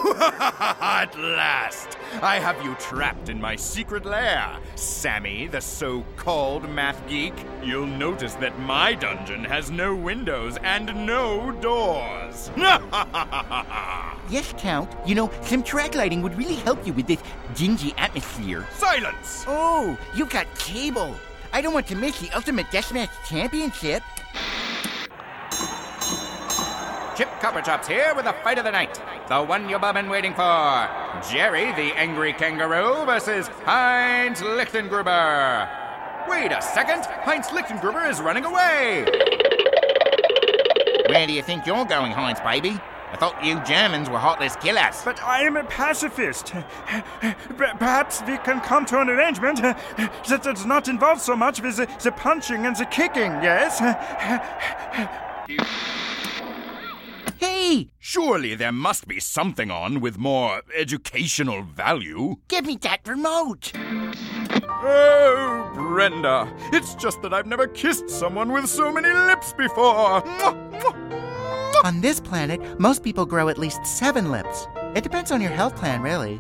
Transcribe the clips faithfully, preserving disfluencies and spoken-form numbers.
At last! I have you trapped in my secret lair, Sammy, the so-called math geek. You'll notice that my dungeon has no windows and no doors. Yes, Count. You know, some track lighting would really help you with this dingy atmosphere. Silence! Oh, you got cable. I don't want to miss the Ultimate Deathmatch Championship. Chip Copperchops here with the fight of the night. The one you've all been waiting for. Jerry, the angry kangaroo, versus Heinz Lichtengruber. Wait a second. Heinz Lichtengruber is running away. Where do you think you're going, Heinz, baby? I thought you Germans were heartless killers. But I am a pacifist. Perhaps we can come to an arrangement that does not involve so much with the, the punching and the kicking, yes? Hey! Surely there must be something on with more educational value. Give me that remote! Oh, Brenda, it's just that I've never kissed someone with so many lips before. On this planet, most people grow at least seven lips. It depends on your health plan, really.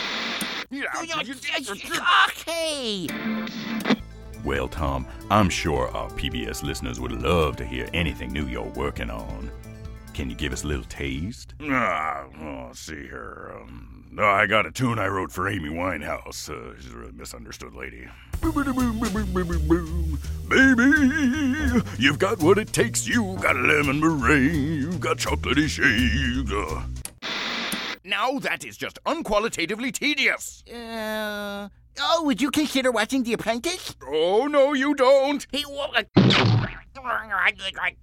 Okay! Well, Tom, I'm sure our P B S listeners would love to hear anything new you're working on. Can you give us a little taste? Ah, oh, let's see here. Um, oh, I got a tune I wrote for Amy Winehouse. Uh, she's a really misunderstood lady. Baby, you've got what it takes. You've got lemon meringue. You've got chocolatey shake. Uh. Now that is just unqualitatively tedious. Uh... Oh, would you consider watching The Apprentice? Oh, no, you don't. Hey, what?